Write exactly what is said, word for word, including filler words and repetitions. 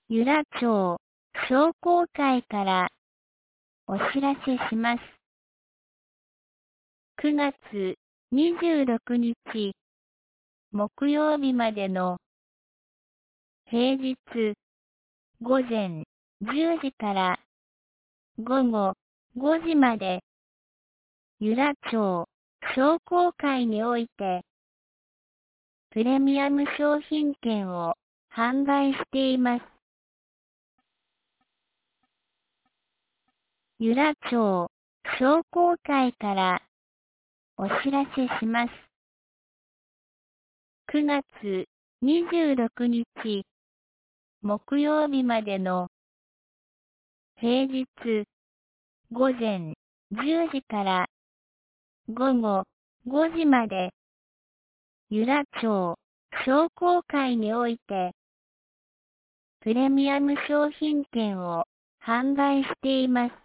由良町商工会からお知らせします。くがつにじゅうろくにち木曜日までの平日ごぜんじゅうじからごごごじまで由良町商工会においてプレミアム商品券を販売しています。由良町商工会からお知らせします。くがつにじゅうろくにち木曜日までの平日ごぜんじゅうじからごごごじまで由良町商工会においてプレミアム商品券を販売しています。